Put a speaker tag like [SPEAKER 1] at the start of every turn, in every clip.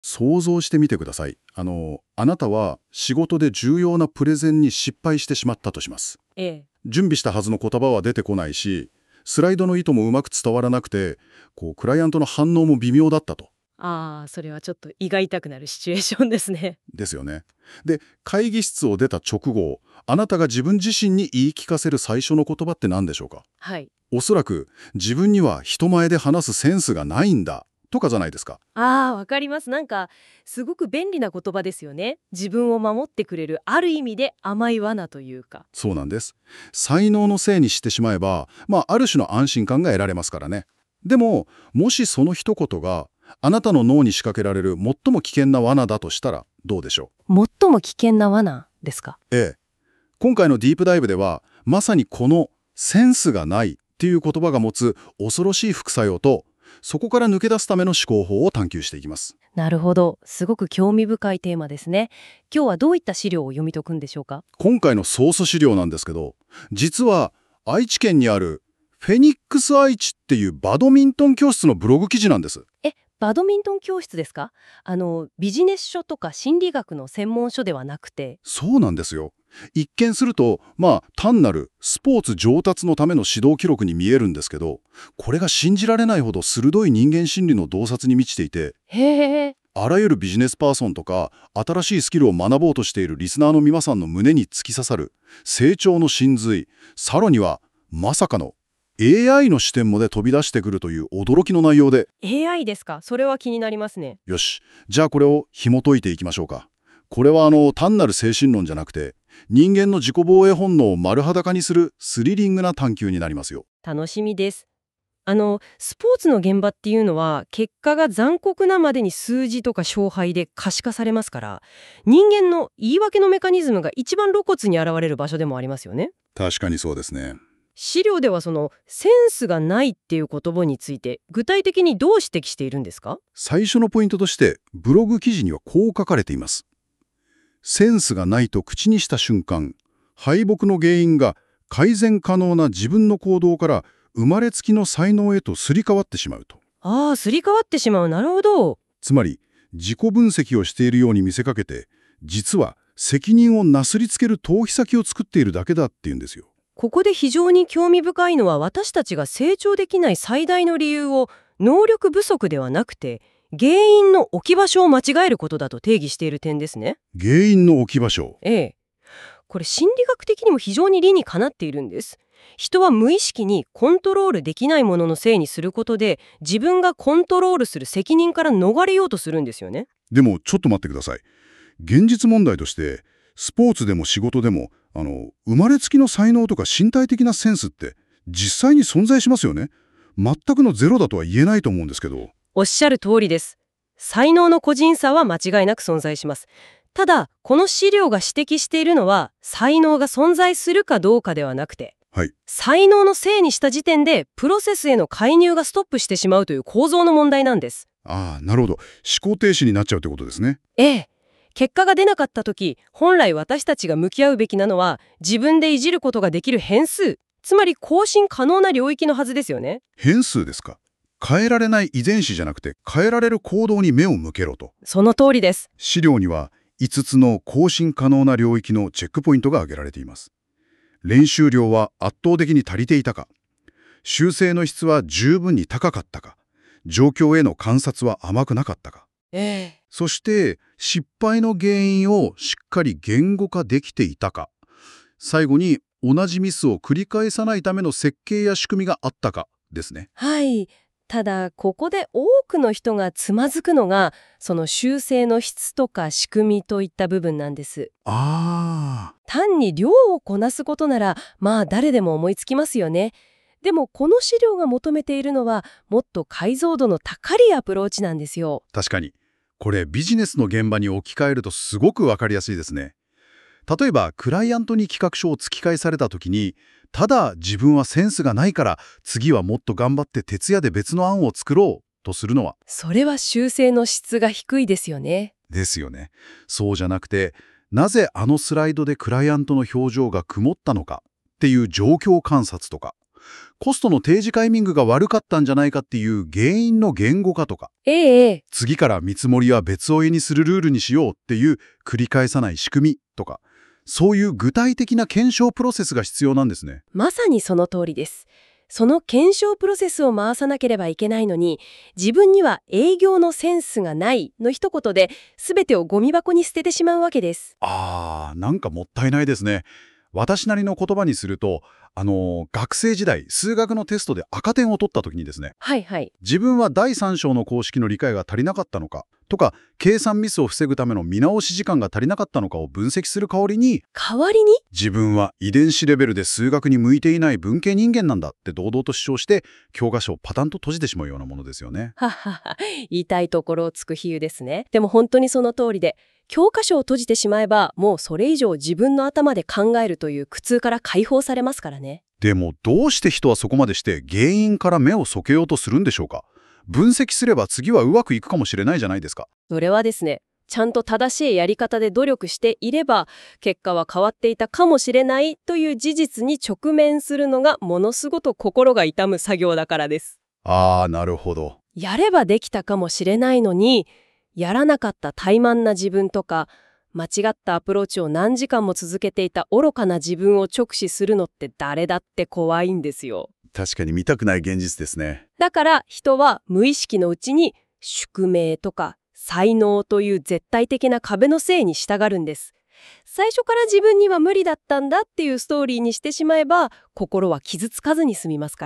[SPEAKER 1] 想像してみてください。あなたは仕事で重要なプレゼンに失敗してしまったとします。
[SPEAKER 2] ええ。
[SPEAKER 1] 準備したはずの言葉は出てこないし、スライドの意図もうまく伝わらなくて、クライアントの反応も微妙だったと。
[SPEAKER 2] ああ、それはちょっと胃が痛くなるシチュエーションですね。
[SPEAKER 1] ですよね。で、会議室を出た直後、あなたが自分自身に言い聞かせる最初の言葉って何でしょうか？
[SPEAKER 2] はい。
[SPEAKER 1] おそらく、自分には人前で話すセンスがないんだ、とかじゃないですか。
[SPEAKER 2] ああ、わかります。なんか、すごく便利な言葉ですよね。自分を守ってくれる、ある意味で甘い罠というか。
[SPEAKER 1] そうなんです。才能のせいにしてしまえば、ある種の安心感が得られますからね。でも、もしその一言が、あなたの脳に仕掛けられる最も危険な罠だとしたらどうでしょ
[SPEAKER 2] 最も危険な罠ですか？
[SPEAKER 1] う？ええ。今回のディープダイブでは、まさにこのセンスがないっていう言葉が持つ恐ろしい副作用と、そこから抜け出すための思考法を探求していきます。
[SPEAKER 2] なるほど。すごく興味深いテーマですね。今日はどういった資料を読み解くんでしょうか？
[SPEAKER 1] 今回のソース資料なんですけど、実は愛知県にあるフェニックス愛知っていうバドミントン教室のブログ記事なんです。
[SPEAKER 2] バドミントン教室ですか？ビジネス書とか心理学の専門書ではなくて。
[SPEAKER 1] そうなんですよ。一見すると、単なるスポーツ上達のための指導記録に見えるんですけど、これが信じられないほど鋭い人間心理の洞察に満ちていて、
[SPEAKER 2] へえ。
[SPEAKER 1] あらゆるビジネスパーソンとか、新しいスキルを学ぼうとしているリスナーの皆さんの胸に突き刺さる、成長の真髄、さらには、まさかの AI の視点まで飛び出してくるという驚きの内容で、
[SPEAKER 2] AI ですか？それは気になりますね。
[SPEAKER 1] よし、じゃあこれを紐解いていきましょうか。これは単なる精神論じゃなくて、人間の自己防衛本能を丸裸にするスリリングな探求になりますよ。
[SPEAKER 2] 楽しみです。スポーツの現場っていうのは結果が残酷なまでに数字とか勝敗で可視化されますから、人間の言い訳のメカニズムが一番露骨に現れる場所でもありますよね。
[SPEAKER 1] 確かにそうですね。
[SPEAKER 2] 資料ではそのセンスがないっていう言葉について具体的にどう指摘しているんですか？
[SPEAKER 1] 最初のポイントとして、ブログ記事にはこう書かれています。センスがないと口にした瞬間、敗北の原因が改善可能な自分の行動から生まれつきの才能へとすり替わってしまうと。
[SPEAKER 2] ああ、すり替わってしまう。なるほど。
[SPEAKER 1] つまり、自己分析をしているように見せかけて、実は責任をなすりつける逃避先を作っているだけだっていうんですよ。
[SPEAKER 2] ここで非常に興味深いのは、私たちが成長できない最大の理由を能力不足ではなくて、原因の置き場所を間違えることだと定義している点ですね。
[SPEAKER 1] 原因の置き場所。
[SPEAKER 2] ええ。これ心理学的にも非常に理にかなっているんです。人は無意識にコントロールできないもののせいにすることで、自分がコントロールする責任から逃れようとするんですよね。
[SPEAKER 1] でも、ちょっと待ってください。現実問題として、スポーツでも仕事でも、生まれつきの才能とか身体的なセンスって実際に存在しますよね。全くのゼロだとは言えないと思うんですけど。
[SPEAKER 2] おっしゃる通りです。才能の個人差は間違いなく存在します。ただ、この資料が指摘しているのは、才能が存在するかどうかではなくて、
[SPEAKER 1] はい。
[SPEAKER 2] 才能のせいにした時点で、プロセスへの介入がストップしてしまうという構造の問題なんです。
[SPEAKER 1] ああ、なるほど。思考停止になっちゃうってことですね。
[SPEAKER 2] ええ。結果が出なかった時、本来私たちが向き合うべきなのは、自分でいじることができる変数、つまり更新可能な領域のはずですよね。
[SPEAKER 1] 変数ですか。変えられない遺伝子じゃなくて、変えられる行動に目を向けろと。
[SPEAKER 2] その通りです。
[SPEAKER 1] 資料には5つの更新可能な領域のチェックポイントが挙げられています。練習量は圧倒的に足りていたか、修正の質は十分に高かったか、状況への観察は甘くなかったか、
[SPEAKER 2] ええ。
[SPEAKER 1] そして失敗の原因をしっかり言語化できていたか、最後に同じミスを繰り返さないための設計や仕組みがあったかですね。
[SPEAKER 2] はい。ただ、ここで多くの人がつまずくのが、その修正の質とか仕組みといった部分なんです。
[SPEAKER 1] あ
[SPEAKER 2] 単に量をこなすことなら、誰でも思いつきますよね。でも、この資料が求めているのは、もっと解像度の高いアプローチなんですよ。
[SPEAKER 1] 確かに。これビジネスの現場に置き換えるとすごくわかりやすいですね。例えば、クライアントに企画書を突き返された時に、ただ自分はセンスがないから、次はもっと頑張って徹夜で別の案を作ろうとするのは、
[SPEAKER 2] それは修正の質が低いですよね。
[SPEAKER 1] ですよね。そうじゃなくて、なぜあのスライドでクライアントの表情が曇ったのかっていう状況観察とか、 コストの提示タイミングが悪かったんじゃないかっていう原因の言語化とか、次から見積もりは別を絵にするルールにしようっていう繰り返さない仕組みとか、そういう具体的な検証プロセスが必要なんですね。
[SPEAKER 2] まさにその通りです。その検証プロセスを回さなければいけないのに、自分には営業のセンスがないの一言で全てをゴミ箱に捨ててしまうわけです。
[SPEAKER 1] なんかもったいないですね。私なりの言葉にすると、学生時代、数学のテストで赤点を取った時にですね、
[SPEAKER 2] はいはい。
[SPEAKER 1] 自分は第三章の公式の理解が足りなかったのかとか、計算ミスを防ぐための見直し時間が足りなかったのかを分析する代わりに、自分は遺伝子レベルで数学に向いていない文系人間なんだって堂々と主張して、教科書をパタンと閉じてしまうようなものですよね。
[SPEAKER 2] ははは、言いたいところをつく比喩ですね。でも本当にその通りで、教科書を閉じてしまえば、もうそれ以上自分の頭で考えるという苦痛から解放されますからね。
[SPEAKER 1] でもどうして人はそこまでして原因から目を背けようとするんでしょうか。分析すれば次はうまくいくかもしれないじゃないですか。
[SPEAKER 2] それはですね、ちゃんと正しいやり方で努力していれば、結果は変わっていたかもしれないという事実に直面するのがものすごく心が痛む作業だからです。
[SPEAKER 1] なるほど。
[SPEAKER 2] やればできたかもしれないのに、やらなかった怠慢な自分とか、間違ったアプローチを何時間も続けていた愚かな自分を直視するのって誰だって怖いんですよ。
[SPEAKER 1] 確かに見たくない現実ですね。
[SPEAKER 2] だから人は無意識のうちに宿命とか才能という絶対的な壁のせいに従うんです。最初から自分には無理だったんだっていうストーリーにしてしまえば、心は傷つかずに済みますから。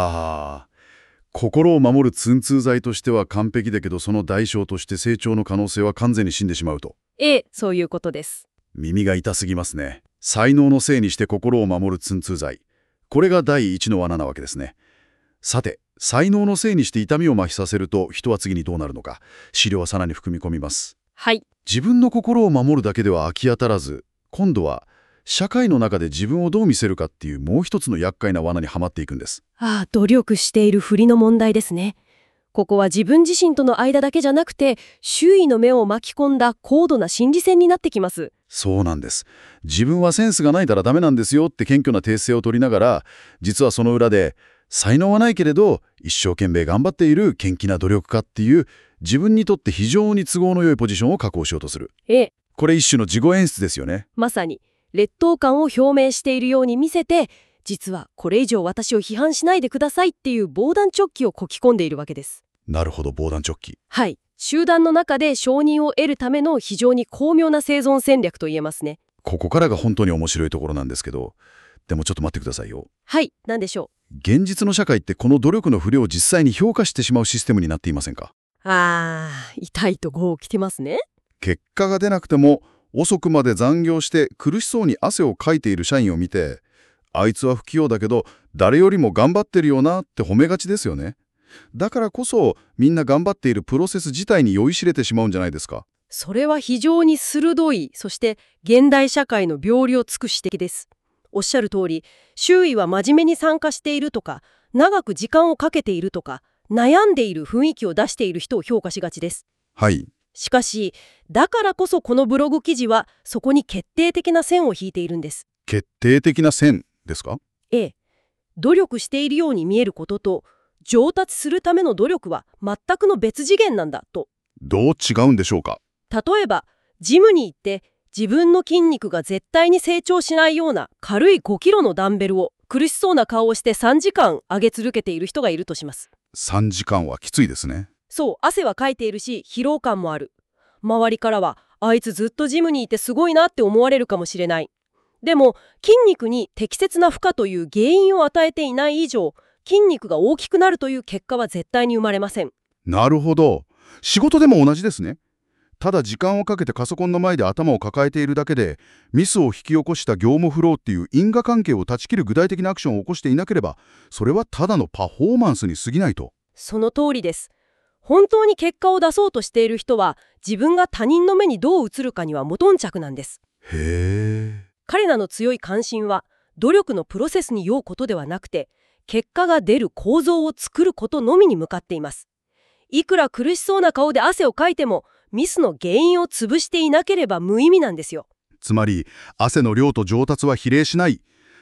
[SPEAKER 1] 心を守る鎮痛剤としては完璧だけど、その代償として成長の可能性は完全に死んでしまうと。
[SPEAKER 2] そういうことです。
[SPEAKER 1] 耳が痛すぎますね。才能のせいにして心を守る鎮痛剤。これが第一の罠なわけですね。さて、才能のせいにして痛みを麻痺させると人は次にどうなるのか、資料はさらに含み込みます。
[SPEAKER 2] はい。
[SPEAKER 1] 自分の心を守るだけでは飽き当たらず、今度は社会の中で自分をどう見せるかっていうもう一つの厄介な罠にはまっていくんです。
[SPEAKER 2] 努力しているふりの問題ですね。ここは自分自身との間だけじゃなくて、周囲の目を巻き込んだ高度な心理戦になってきます。
[SPEAKER 1] そうなんです。自分はセンスがないからダメなんですよって謙虚な訂正を取りながら、実はその裏で才能はないけれど一生懸命頑張っている謙虚な努力家っていう自分にとって非常に都合の良いポジションを確保しようとする。これ一種の自己演出ですよね。
[SPEAKER 2] まさに劣等感を表明しているように見せて、実はこれ以上私を批判しないでくださいっていう防弾チョッキをこき込んでいるわけです。
[SPEAKER 1] なるほど、防弾チョッキ。
[SPEAKER 2] はい。集団の中で承認を得るための非常に巧妙な生存戦略と言えますね。
[SPEAKER 1] ここからが本当に面白いところなんですけど、でもちょっと待ってくださいよ。
[SPEAKER 2] はい、何でしょ
[SPEAKER 1] う。現実の社会ってこの努力の不良を実際に評価してしまうシステムになっていませんか？
[SPEAKER 2] 痛いとこを来てますね。
[SPEAKER 1] 結果が出なくても遅くまで残業して苦しそうに汗をかいている社員を見て、あいつは不器用だけど誰よりも頑張ってるよなって褒めがちですよね。だからこそみんな頑張っているプロセス自体に酔いしれてしまうんじゃないですか。
[SPEAKER 2] それは非常に鋭い、そして現代社会の病理を尽くし指摘です。おっしゃる通り、周囲は真面目に参加しているとか、長く時間をかけているとか、悩んでいる雰囲気を出している人を評価しがちです。
[SPEAKER 1] はい。
[SPEAKER 2] しかし、だからこそこのブログ記事はそこに決定的な線を引いているんです。
[SPEAKER 1] 決定的な線ですか？
[SPEAKER 2] 努力しているように見えることと、上達するための努力は全くの別次元なんだと。
[SPEAKER 1] どう違うんでしょうか？
[SPEAKER 2] 例えば、ジムに行って自分の筋肉が絶対に成長しないような軽い5キロのダンベルを苦しそうな顔をして3時間上げ続けている人がいるとします。
[SPEAKER 1] 3時間はきついですね。
[SPEAKER 2] そう、汗はかいているし疲労感もある。周りからはあいつずっとジムにいてすごいなって思われるかもしれない。でも筋肉に適切な負荷という原因を与えていない以上、筋肉が大きくなるという結果は絶対に生まれません。
[SPEAKER 1] なるほど。仕事でも同じですね。ただ時間をかけてパソコンの前で頭を抱えているだけで、ミスを引き起こした業務フローっていう因果関係を断ち切る具体的なアクションを起こしていなければ、それはただのパフォーマンスに過ぎないと。
[SPEAKER 2] その通りです。本当に結果を出そうとしている人は、自分が他人の目にどう映るかには無頓着なんです。彼らの強い関心は、努力のプロセスに酔うことではなくて、結果が出る構造を作ることのみに向かっています。いくら苦しそうな顔で汗をかいても、ミスの原因を潰していなければ無意味なんですよ。
[SPEAKER 1] つまり、汗の量と上達は比例しない。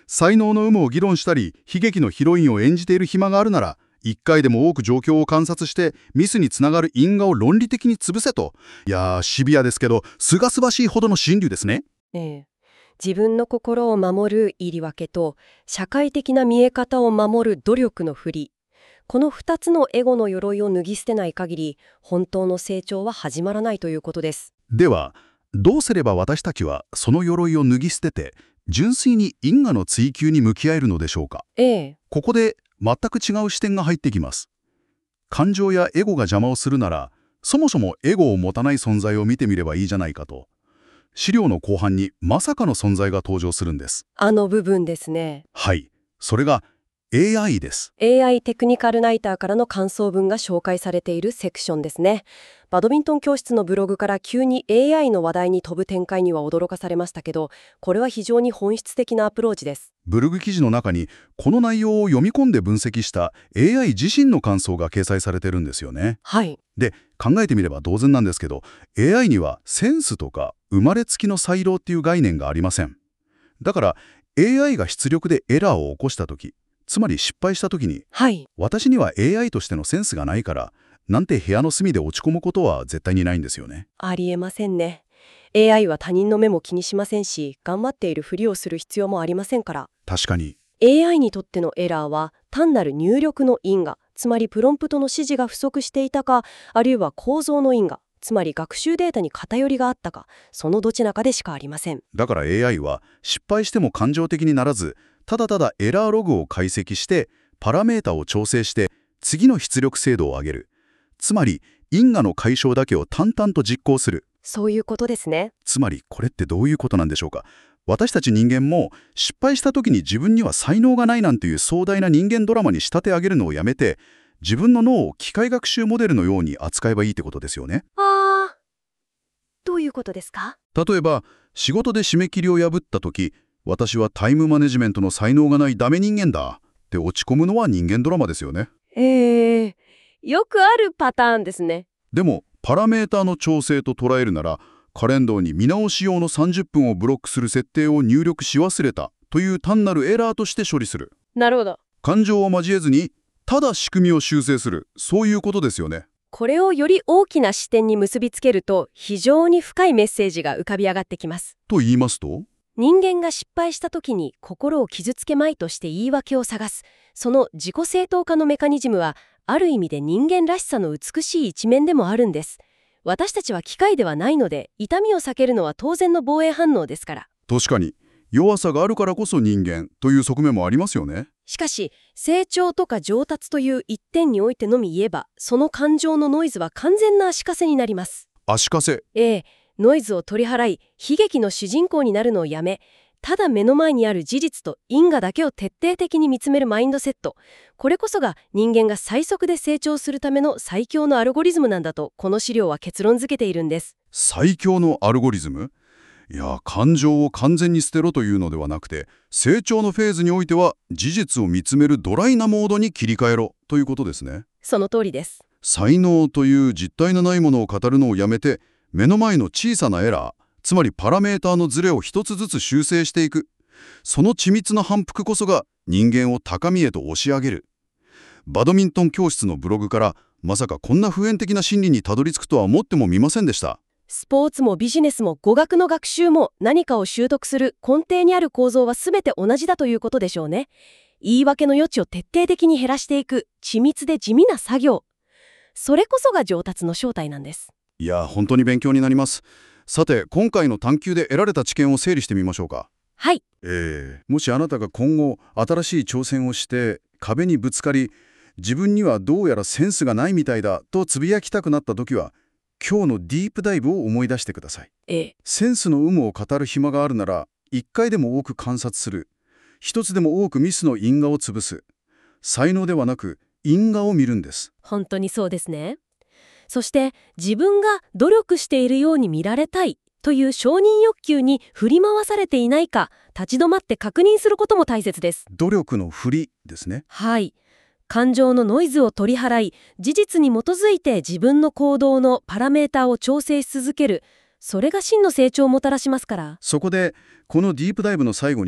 [SPEAKER 1] 才能の有無を議論したり、悲劇のヒロインを演じている暇があるなら、一回でも多く状況を観察してミスにつながる因果を論理的に潰せと。いやー、シビアですけど、清々しいほどの真理ですね。
[SPEAKER 2] ええ、自分の心を守る言い訳と社会的な見え方を守る努力の振り、この2つのエゴの鎧を脱ぎ捨てない限り本当の成長は始まらないということです。
[SPEAKER 1] では、どうすれば私たちはその鎧を脱ぎ捨てて純粋に因果の追求に向き合えるのでしょうか。ここで全く違う視点が入ってきます。感情やエゴが邪魔をするなら、そもそもエゴを持たない存在を見てみればいいじゃないかと。資料の後半にまさかの存在が登場するんです。
[SPEAKER 2] あの部分ですね。
[SPEAKER 1] はい。それが AI です。
[SPEAKER 2] AI テクニカルライターからの感想文が紹介されているセクションですね。バドミントン教室のブログから急に AI の話題に飛ぶ展開には驚かされましたけど、これは非常に本質的なアプローチです。
[SPEAKER 1] ブログ記事の中にこの内容を読み込んで分析した AI 自身の感想が掲載されてるんですよね。
[SPEAKER 2] はい。
[SPEAKER 1] で、考えてみれば当然なんですけど、AI にはセンスとか生まれつきの才能っていう概念がありません。だから AI が出力でエラーを起こしたとき、つまり失敗したときに、
[SPEAKER 2] はい。
[SPEAKER 1] 私には AI としてのセンスがないから、なんて部屋の隅で落ち込むことは絶対にないんですよね。
[SPEAKER 2] ありえませんね。AI は他人の目も気にしませんし、頑張っているふりをする必要もありませんから。
[SPEAKER 1] 確かに。
[SPEAKER 2] AI にとってのエラーは単なる入力の因果、つまりプロンプトの指示が不足していたか、あるいは構造の因果、つまり学習データに偏りがあったか、そのどちらかでしかありません。
[SPEAKER 1] だから AI は失敗しても感情的にならず、ただただエラーログを解析して、パラメータを調整して、次の出力精度を上げる。つまり、因果の解消だけを淡々と実行する。
[SPEAKER 2] そういうことですね。
[SPEAKER 1] つまり、これってどういうことなんでしょうか。私たち人間も失敗した時に自分には才能がないなんていう壮大な人間ドラマに仕立て上げるのをやめて、自分の脳を機械学習モデルのように扱えばいいってことですよね。
[SPEAKER 2] どういうことですか？
[SPEAKER 1] 例えば、仕事で締め切りを破った時、私はタイムマネジメントの才能がないダメ人間だって落ち込むのは人間ドラマですよね。
[SPEAKER 2] よくあるパターンですね。
[SPEAKER 1] でも、パラメータの調整と捉えるなら、カレンダーに見直し用の30分をブロックする設定を入力し忘れたという単なるエラーとして処理する。
[SPEAKER 2] なるほど。
[SPEAKER 1] 感情を交えずに、ただ仕組みを修正する。そういうことですよね。
[SPEAKER 2] これをより大きな視点に結びつけると、非常に深いメッセージが浮かび上がってきます。
[SPEAKER 1] と言いますと？
[SPEAKER 2] 人間が失敗した時に心を傷つけまいとして言い訳を探す、その自己正当化のメカニズムは、ある意味で人間らしさの美しい一面でもあるんです。私たちは機械ではないので、痛みを避けるのは当然の防衛反応ですから。
[SPEAKER 1] 確かに、弱さがあるからこそ人間という側面もありますよね。
[SPEAKER 2] しかし、成長とか上達という一点においてのみ言えば、その感情のノイズは完全な足かせになります。
[SPEAKER 1] 足かせ。
[SPEAKER 2] ノイズを取り払い、悲劇の主人公になるのをやめ、ただ目の前にある事実と因果だけを徹底的に見つめるマインドセット。これこそが人間が最速で成長するための最強のアルゴリズムなんだと、この資料は結論付けているんです。
[SPEAKER 1] 最強のアルゴリズム？いや、感情を完全に捨てろというのではなくて、成長のフェーズにおいては事実を見つめるドライなモードに切り替えろということですね。
[SPEAKER 2] その通りです。
[SPEAKER 1] 才能という実体のないものを語るのをやめて、目の前の小さなエラー、つまりパラメーターのズレを一つずつ修正していく。その緻密な反復こそが人間を高みへと押し上げる。バドミントン教室のブログからまさかこんな普遍的な真理にたどり着くとは思ってもみませんでした。
[SPEAKER 2] スポーツもビジネスも語学の学習も何かを習得する根底にある構造は全て同じだということでしょうね。言い訳の余地を徹底的に減らしていく緻密で地味な作業。それこそが上達の正体なんです。
[SPEAKER 1] いや、本当に勉強になります。さて、今回の探究で得られた知見を整理してみましょうか。
[SPEAKER 2] はい。
[SPEAKER 1] もしあなたが今後新しい挑戦をして壁にぶつかり、自分にはどうやらセンスがないみたいだとつぶやきたくなった時は、今日のディープダイブを思い出してください。センスの有無を語る暇があるなら、一回でも多く観察する。一つでも多くミスの因果を潰す。才能ではなく因果を見るんです。
[SPEAKER 2] 本当にそうですね。そして自分が努力しているように見られたいという承認欲求に振り回されていないか、立ち止まって確認することも大切です。
[SPEAKER 1] 努力の振りですね。
[SPEAKER 2] はい。感情のノイズを取り払い、事実に基づいて自分の行動のパラメーターを調整し続ける。それが真の成長をもたらしますから。
[SPEAKER 1] そこで、このディープダイブの最後に、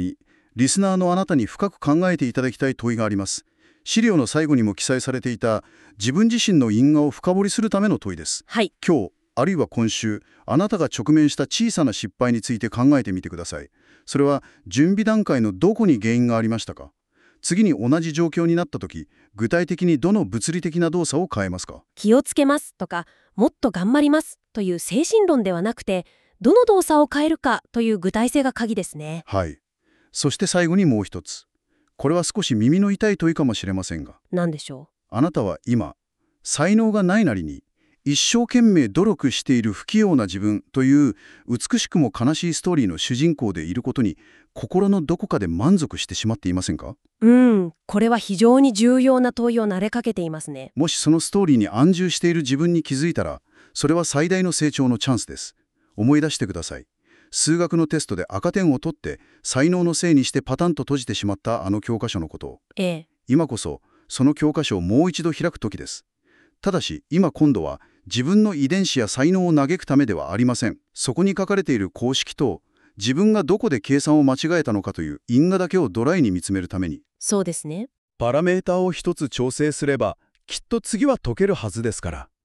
[SPEAKER 1] リスナーのあなたに深く考えていただきたい問いがあります。資料の最後にも記載されていた自分自身の因果を深掘りするための問いです。
[SPEAKER 2] はい。
[SPEAKER 1] 今日、あるいは今週、あなたが直面した小さな失敗について考えてみてください。それは準備段階のどこに原因がありましたか？次に同じ状況になった時、具体的にどの物理的な動作を変えますか？
[SPEAKER 3] 気をつけますとか、もっと頑張りますという精神論ではなくて、どの動作を変えるかという具体性が鍵ですね。
[SPEAKER 1] はい。そして最後にもう一つ。これは少し耳の痛い問いかもしれませんが、
[SPEAKER 3] 何でしょ
[SPEAKER 1] あなたは今、才能がないなりに、一生懸命努力している不器用な自分という美しくも悲しいストーリーの主人公でいることに、心のどこかで満足してしまっていませんか？
[SPEAKER 3] これは非常に重要な問いを投げかけていますね。
[SPEAKER 1] もしそのストーリーに安住している自分に気づいたら、それは最大の成長のチャンスです。思い出してください。数学のテストで赤点を取って才能のせいにしてパタンと閉じてしまったあの教科書のことを。
[SPEAKER 3] ええ。
[SPEAKER 1] 今こそその教科書をもう一度開く時です。ただし今度は自分の遺伝子や才能を嘆くためではありません。そこに書かれている公式と自分がどこで計算を間違えたのかという因果だけをドライに見つめるために。
[SPEAKER 3] そうですね。
[SPEAKER 4] パラメータを一つ調整すれば、きっと次は解けるはずですから。